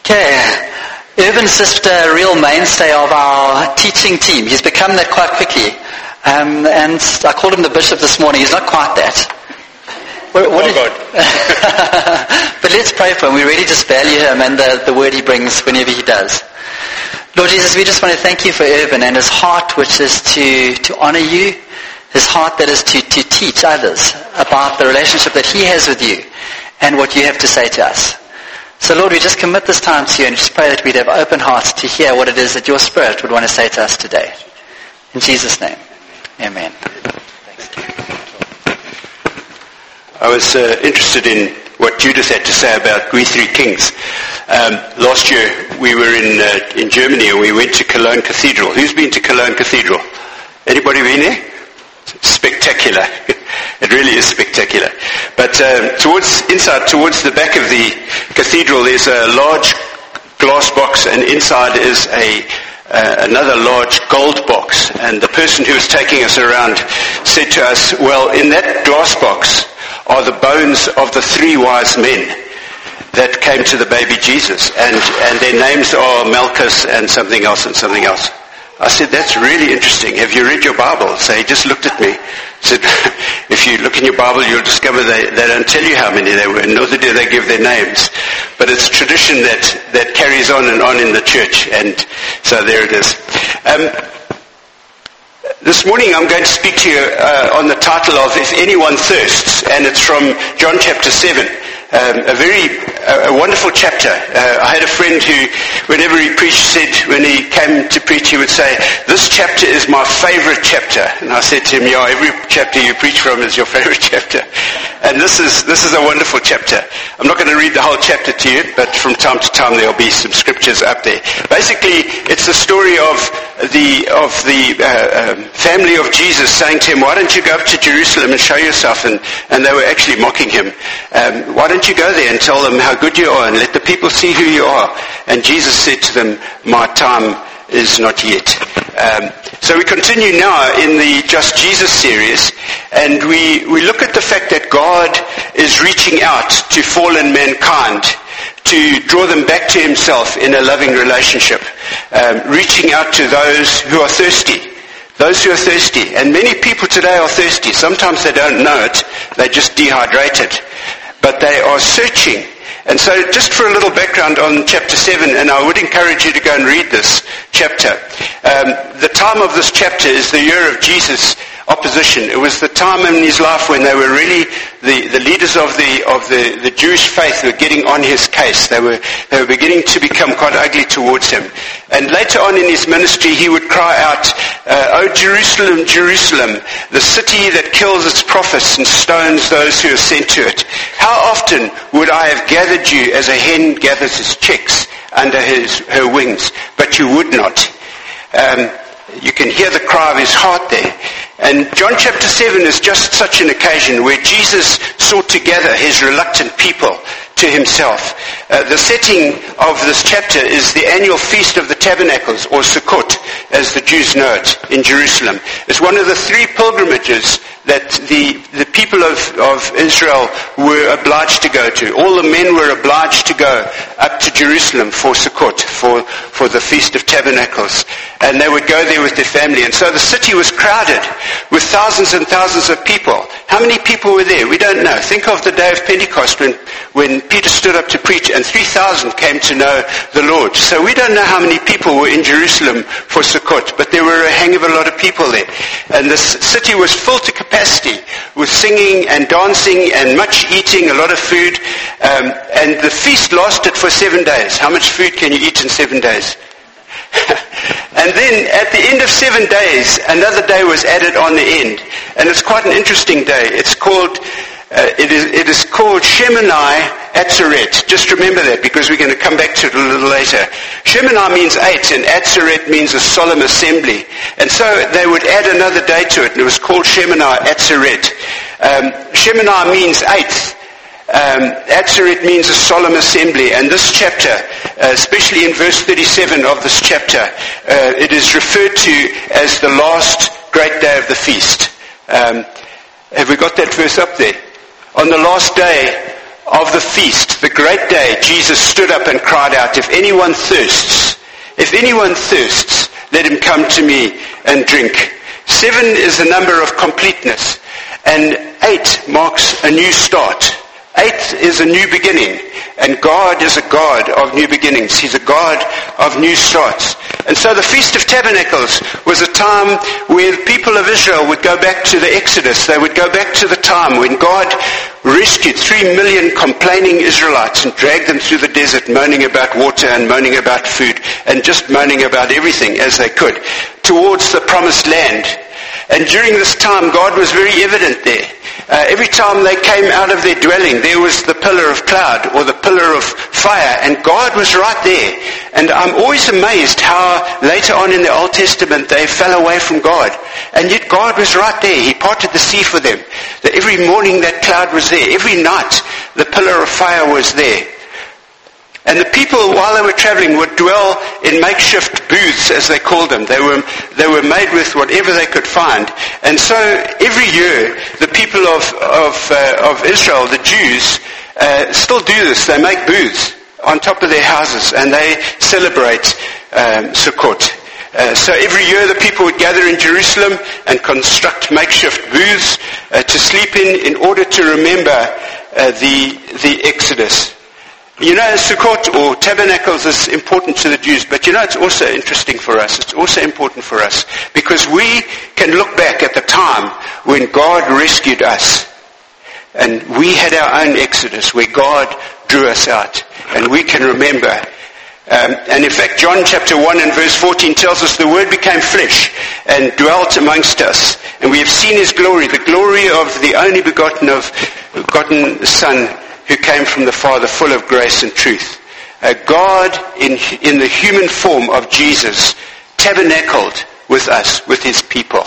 Okay, Urban's just a real mainstay of our teaching team. He's become that quite quickly. And I called him the bishop this morning. He's not quite that. God. But let's pray for him. We really just value him and the word he brings whenever he does. Lord Jesus, we just want to thank you for Urban and his heart, which is to honor you, his heart that is to teach others about the relationship that he has with you and what you have to say to us. So Lord, we just commit this time to you and just pray that we'd have open hearts to hear what it is that your Spirit would want to say to us today. In Jesus' name, amen. I was interested in what Judith had to say about We Three Kings. Last year we were in Germany and we went to Cologne Cathedral. Who's been to Cologne Cathedral? Anybody been there? It's spectacular. It really is spectacular. But towards the back of the cathedral, there's a large glass box, and inside is another large gold box. And the person who was taking us around said to us, well, in that glass box are the bones of the 3 wise men that came to the baby Jesus. And their names are Malchus and something else and something else. I said, that's really interesting. Have you read your Bible? So he just looked at me. Said, if you look in your Bible, you'll discover they don't tell you how many they were, nor do they give their names. But it's tradition that carries on and on in the church. And so there it is. This morning I'm going to speak to you on the title of If Anyone Thirsts, and it's from John chapter 7. A wonderful chapter. I had a friend who, whenever he preached, said when he came to preach, he would say, this chapter is my favorite chapter. And I said to him, yeah, every chapter you preach from is your favorite chapter. And this is a wonderful chapter. I'm not going to read the whole chapter to you, but from time to time there'll be some scriptures up there. Basically, it's the story of the family of Jesus saying to him, why don't you go up to Jerusalem and show yourself? And they were actually mocking him. Why don't you go there and tell them how good you are and let the people see who you are? And Jesus said to them, my time is not yet. So we continue now in the Just Jesus series, and we look at the fact that God is reaching out to fallen mankind to draw them back to himself in a loving relationship, reaching out to those who are thirsty. Those who are thirsty. And many people today are thirsty. Sometimes they don't know it. They're just dehydrated. But they are searching. And so just for a little background on chapter 7, and I would encourage you to go and read this chapter. The time of this chapter is the year of Jesus' opposition. It was the time in his life when they were really, the leaders of the Jewish faith were getting on his case. They were beginning to become quite ugly towards him. And later on in his ministry, he would cry out, "O Jerusalem, Jerusalem, the city that kills its prophets and stones those who are sent to it. How often would I have gathered you as a hen gathers its chicks under her wings, but you would not." You can hear the cry of his heart there. And John chapter 7 is just such an occasion where Jesus sought to gather his reluctant people to himself. The setting of this chapter is the annual Feast of the Tabernacles, or Sukkot, as the Jews know it, in Jerusalem. It's one of the 3 pilgrimages that the people of Israel were obliged to go to. All the men were obliged to go up to Jerusalem for Sukkot, for the Feast of Tabernacles. And they would go there with their family. And so the city was crowded with thousands and thousands of people. How many people were there? We don't know. Think of the day of Pentecost when Peter stood up to preach and 3,000 came to know the Lord. So we don't know how many people were in Jerusalem for Sukkot, but there were a hang of a lot of people there. And the city was full to capacity with singing and dancing and much eating, a lot of food. And the feast lasted for 7 days. How much food can you eat in 7 days? And then at the end of 7 days, another day was added on the end. And it's quite an interesting day. It's called, it is called Shemini Atzeret. Just remember that, because we're going to come back to it a little later. Shemini means 8, and Atzeret means a solemn assembly. And so they would add another day to it, and it was called Shemini Atzeret. Shemini means 8th. Atzeret means a solemn assembly, and this chapter, especially in verse 37 of this chapter, it is referred to as the last great day of the feast. Have we got that verse up there? On the last day of the feast, the great day, Jesus stood up and cried out, if anyone thirsts, let him come to me and drink. 7 is the number of completeness, and 8 marks a new start. 8 is a new beginning, and God is a God of new beginnings. He's a God of new starts. And so the Feast of Tabernacles was a time where the people of Israel would go back to the Exodus. They would go back to the time when God rescued 3 million complaining Israelites and dragged them through the desert, moaning about water and moaning about food and just moaning about everything as they could, towards the promised land. And during this time, God was very evident there. Every time they came out of their dwelling, there was the pillar of cloud or the pillar of fire, and God was right there. And I'm always amazed how later on in the Old Testament they fell away from God. And yet God was right there. He parted the sea for them. That every morning that cloud was there. Every night the pillar of fire was there. And the people, while they were traveling, would dwell in makeshift booths, as they called them. They were made with whatever they could find. And so every year, the people of Israel, the Jews, still do this. They make booths on top of their houses, and they celebrate Sukkot. So every year the people would gather in Jerusalem and construct makeshift booths to sleep in order to remember the Exodus. You know, Sukkot or Tabernacles is important to the Jews, but you know, it's also interesting for us. It's also important for us because we can look back at the time when God rescued us, and we had our own Exodus where God drew us out, and we can remember. And in fact, John chapter 1 and verse 14 tells us the Word became flesh and dwelt amongst us, and we have seen His glory, the glory of the only begotten Son, who came from the Father, full of grace and truth. God, in the human form of Jesus, tabernacled with us, with His people.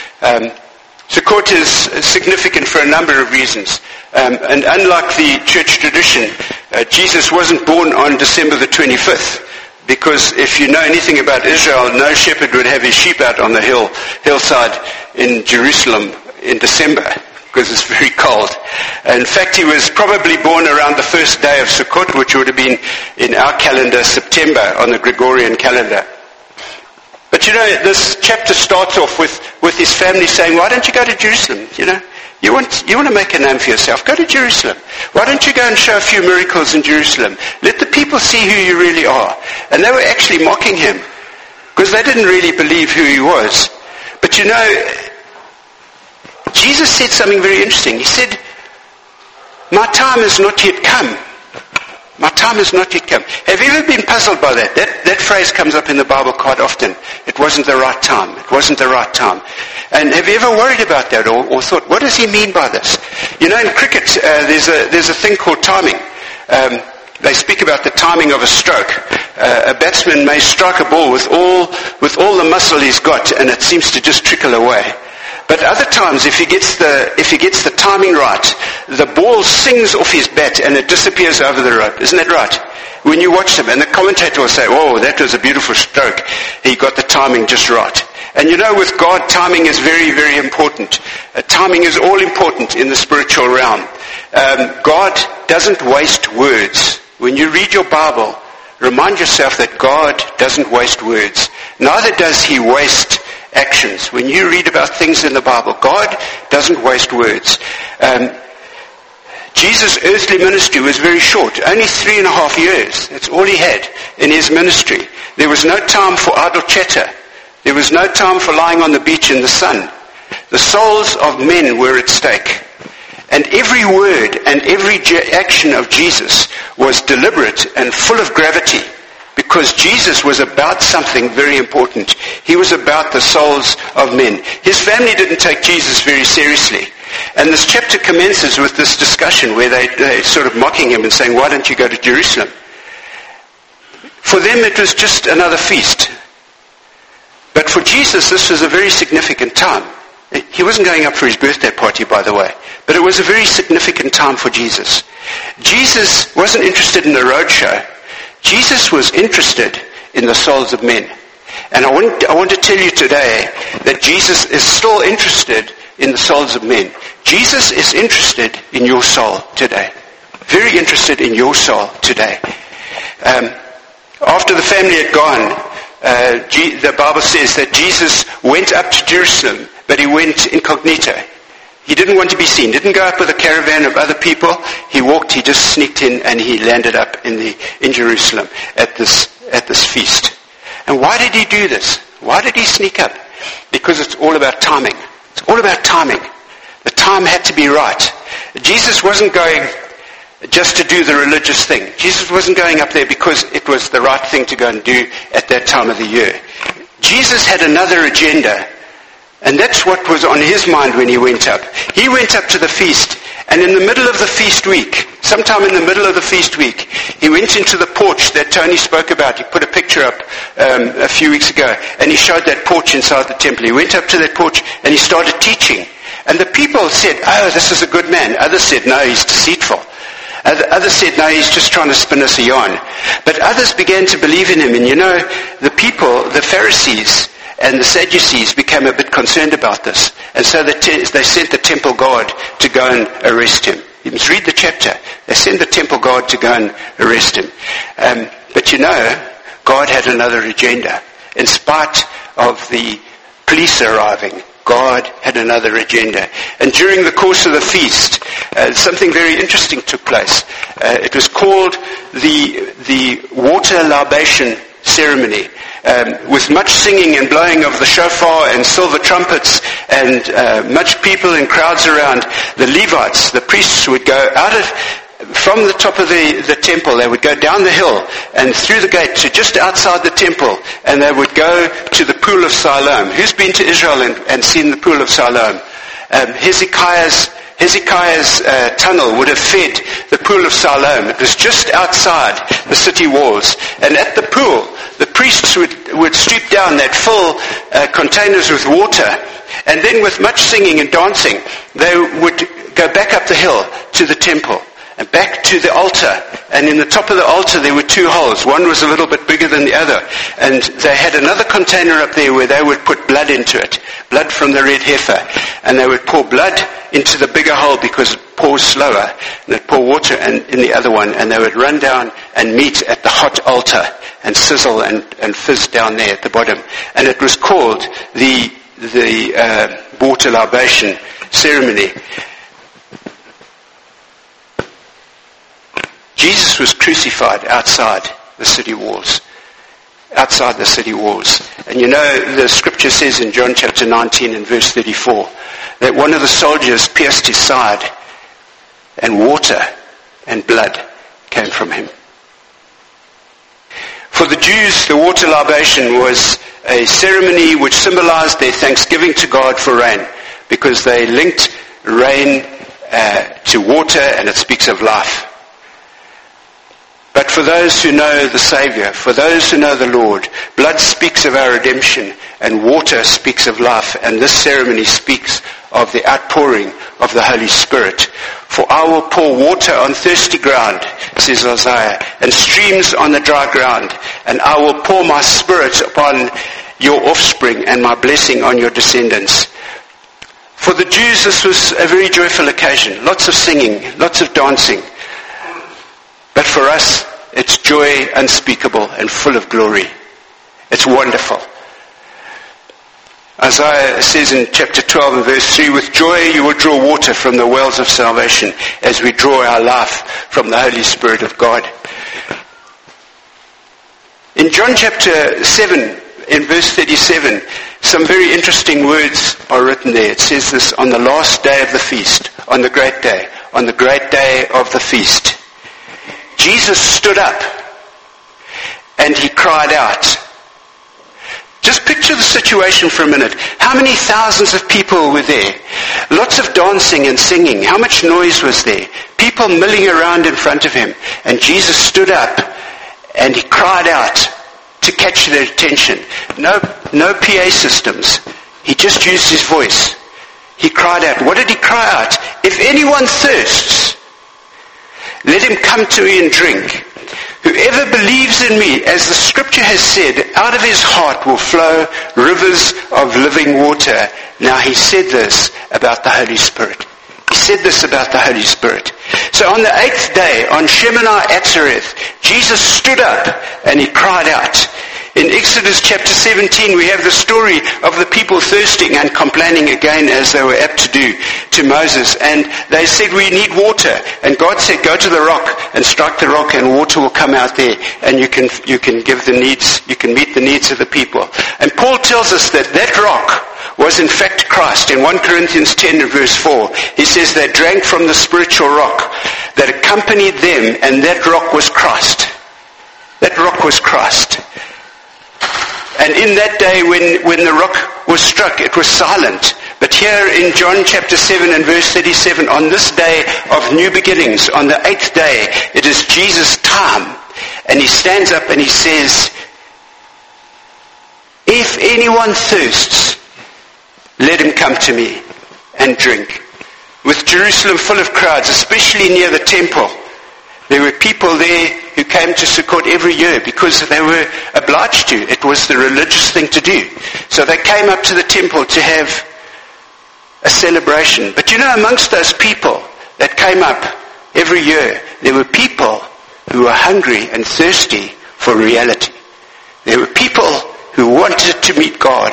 Sukkot is significant for a number of reasons. And unlike the church tradition, Jesus wasn't born on December the 25th. Because if you know anything about Israel, no shepherd would have his sheep out on the hillside in Jerusalem in December, because it's very cold. In fact, he was probably born around the first day of Sukkot, which would have been in our calendar September on the Gregorian calendar. But you know, this chapter starts off with his family saying, why don't you go to Jerusalem? You know, you want to make a name for yourself. Go to Jerusalem. Why don't you go and show a few miracles in Jerusalem? Let the people see who you really are. And they were actually mocking him because they didn't really believe who he was. But you know, Jesus said something very interesting. He said, my time has not yet come. My time has not yet come. Have you ever been puzzled by that? That phrase comes up in the Bible quite often. It wasn't the right time. It wasn't the right time. And have you ever worried about that or thought, what does he mean by this? You know, in cricket, there's a thing called timing. They speak about the timing of a stroke. A batsman may strike a ball with all the muscle he's got, and it seems to just trickle away. But other times, if he gets the timing right, the ball sings off his bat and it disappears over the rope. Isn't that right? When you watch him, and the commentator will say, "Oh, that was a beautiful stroke. He got the timing just right." And you know, with God, timing is very, very important. Timing is all important in the spiritual realm. God doesn't waste words. When you read your Bible, remind yourself that God doesn't waste words. Neither does He waste actions. When you read about things in the Bible, God doesn't waste words. Jesus' earthly ministry was very short, only 3.5 years. That's all he had in his ministry. There was no time for idle chatter. There was no time for lying on the beach in the sun. The souls of men were at stake. And every word and every action of Jesus was deliberate and full of gravity, because Jesus was about something very important. He was about the souls of men. His family didn't take Jesus very seriously. And this chapter commences with this discussion where they're sort of mocking him and saying, why don't you go to Jerusalem? For them it was just another feast. But for Jesus this was a very significant time. He wasn't going up for his birthday party, by the way. But it was a very significant time for Jesus. Jesus wasn't interested in the roadshow. Jesus was interested in the souls of men. And I want to tell you today that Jesus is still interested in the souls of men. Jesus is interested in your soul today. very interested in your soul today. After the family had gone, the Bible says that Jesus went up to Jerusalem, but he went incognito. He didn't want to be seen. Didn't go up with a caravan of other people. He just sneaked in, and he landed up in Jerusalem at this feast. And why did he do this? Why did he sneak up? Because it's all about timing. It's all about timing. The time had to be right. Jesus wasn't going just to do the religious thing. Jesus wasn't going up there because it was the right thing to go and do at that time of the year. Jesus had another agenda. And that's what was on his mind when he went up. He went up to the feast, and in the middle of the feast week, sometime in the middle of the feast week, he went into the porch that Tony spoke about. He put a picture up a few weeks ago, and he showed that porch inside the temple. He went up to that porch, and he started teaching. And the people said, "Oh, this is a good man." Others said, "No, he's deceitful." Others said, "No, he's just trying to spin us a yarn." But others began to believe in him. And the people, the Pharisees, and the Sadducees became a bit concerned about this. And so they sent the temple guard to go and arrest him. You must read the chapter. They sent the temple guard to go and arrest him. But God had another agenda. In spite of the police arriving, God had another agenda. And during the course of the feast, something very interesting took place. It was called the water libation ceremony. With much singing and blowing of the shofar and silver trumpets and much people and crowds around, the Levites, the priests, would go from the top of the temple. They would go down the hill and through the gate to just outside the temple, and they would go to the pool of Siloam. Who's been to Israel and seen the pool of Siloam? Hezekiah's tunnel would have fed the pool of Siloam. It was just outside the city walls. And at the pool, the priests would stoop down, they'd fill containers with water, and then with much singing and dancing, they would go back up the hill to the temple and back to the altar. And in the top of the altar there were two holes. One was a little bit bigger than the other. And they had another container up there where they would put blood into it, blood from the red heifer. And they would pour blood into the bigger hole because it pours slower. And they'd pour water in the other one, and they would run down and meet at the hot altar and sizzle and fizz down there at the bottom. And it was called the water libation ceremony. Jesus was crucified outside the city walls. Outside the city walls. And the scripture says in John chapter 19 and verse 34 that one of the soldiers pierced his side, and water and blood came from him. For the Jews, the water libation was a ceremony which symbolized their thanksgiving to God for rain, because they linked rain to water, and it speaks of life. But for those who know the Savior, for those who know the Lord, blood speaks of our redemption, and water speaks of life, and this ceremony speaks of the outpouring of the Holy Spirit. For I will pour water on thirsty ground, says Isaiah, and streams on the dry ground, and I will pour my Spirit upon your offspring and my blessing on your descendants. For the Jews, this was a very joyful occasion. Lots of singing, lots of dancing. But for us, it's joy unspeakable and full of glory. It's wonderful. Isaiah says in chapter 12 and verse 3, with joy you will draw water from the wells of salvation as we draw our life from the Holy Spirit of God. In John chapter 7, in verse 37, some very interesting words are written there. It says this: on the last day of the feast, on the great day of the feast, Jesus stood up and he cried out. Just picture the situation for a minute. How many thousands of people were there? Lots of dancing and singing. How much noise was there? People milling around in front of him. And Jesus stood up and he cried out to catch their attention. No PA systems. He just used his voice. He cried out. What did he cry out? If anyone thirsts, let him come to me and drink. Whoever believes in me, as the scripture has said, out of his heart will flow rivers of living water. Now he said this about the Holy Spirit. He said this about the Holy Spirit. So on the 8th day, on Shemini Atzareth, Jesus stood up and he cried out. In Exodus chapter 17, we have the story of the people thirsting and complaining again, as they were apt to do, to Moses. And they said, we need water. And God said, go to the rock and strike the rock and water will come out there. And you can give the needs, you can meet the needs of the people. And Paul tells us that that rock was in fact Christ. In 1 Corinthians 10 and verse 4, he says they drank from the spiritual rock that accompanied them, and that rock was Christ. That rock was Christ. And in that day when the rock was struck, it was silent. But here in John chapter 7 and verse 37, on this day of new beginnings, on the 8th day, it is Jesus' time. And he stands up and he says, if anyone thirsts, let him come to me and drink. With Jerusalem full of crowds, especially near the temple, there were people there who came to Sukkot every year because they were obliged to. It was the religious thing to do. So they came up to the temple to have a celebration. But you know, amongst those people that came up every year, there were people who were hungry and thirsty for reality. There were people who wanted to meet God.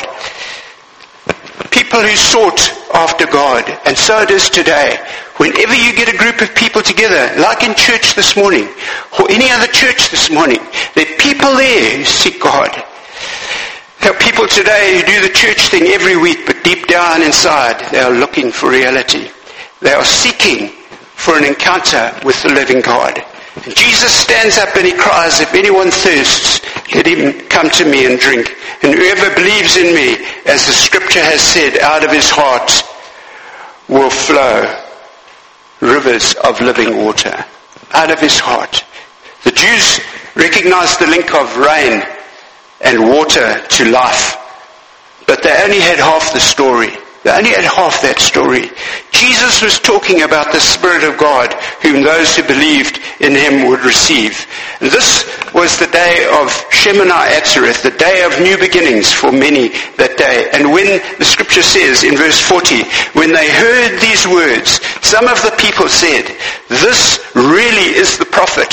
People who sought after God. And so it is today. Whenever you get a group of people together, like in church this morning, or any other church this morning, there are people there who seek God. There are people today who do the church thing every week, but deep down inside, they are looking for reality. They are seeking for an encounter with the living God. And Jesus stands up and he cries, if anyone thirsts, let him come to me and drink. And whoever believes in me, as the scripture has said, out of his heart will flow rivers of living water. Out of his heart. The Jews recognized the link of rain and water to life. But they only had half the story. They only had half that story. Jesus was talking about the Spirit of God, whom those who believed in him would receive. And this was the day of Shemini Atzareth, the day of new beginnings for many that day. And when the scripture says in verse 40, when they heard these words, some of the people said, this really is the prophet.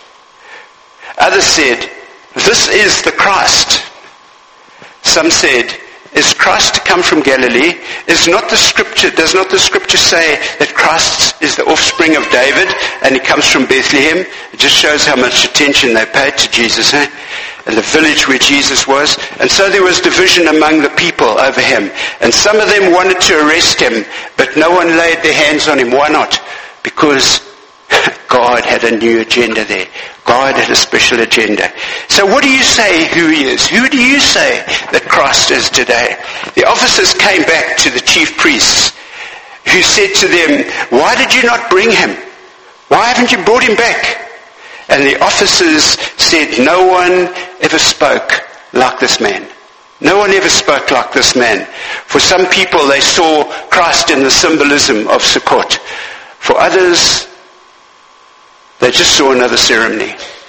Others said, this is the Christ. Some said, is Christ to come from Galilee? Does not the scripture say that Christ is the offspring of David and he comes from Bethlehem? It just shows how much attention they paid to Jesus, and the village where Jesus was. And so there was division among the people over him. And some of them wanted to arrest him, but no one laid their hands on him. Why not? Because God had a new agenda there. God had a special agenda. So what do you say who he is? Who do you say that Christ is today? The officers came back to the chief priests, who said to them, why did you not bring him? Why haven't you brought him back? And the officers said, no one ever spoke like this man. No one ever spoke like this man. For some people, they saw Christ in the symbolism of Sukkot. For others, they just saw another ceremony.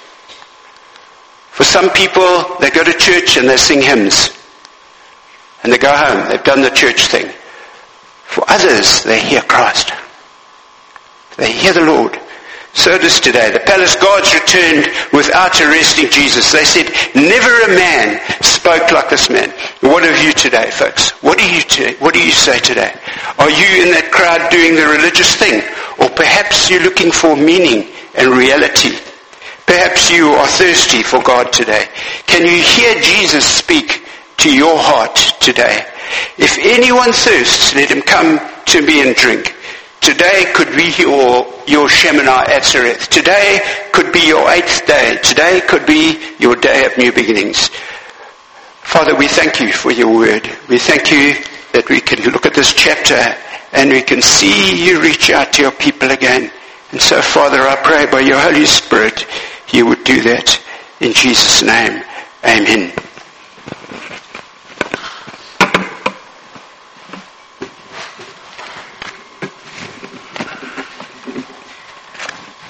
For some people, they go to church and they sing hymns. And they go home. They've done the church thing. For others, they hear Christ. They hear the Lord. So it is today. The palace guards returned without arresting Jesus. They said, never a man spoke like this man. What of you today, folks? What do you say today? Are you in that crowd doing the religious thing? Or perhaps you're looking for meaning and reality. Perhaps you are thirsty for God today. Can you hear Jesus speak to your heart today? If anyone thirsts, let him come to me and drink. Today could be your Shemini Atzareth. Today could be your 8th day. Today could be your day of new beginnings. Father, we thank you for your word. We thank you that we can look at this chapter and we can see you reach out to your people again. And so, Father, I pray by your Holy Spirit, you would do that. In Jesus' name, amen.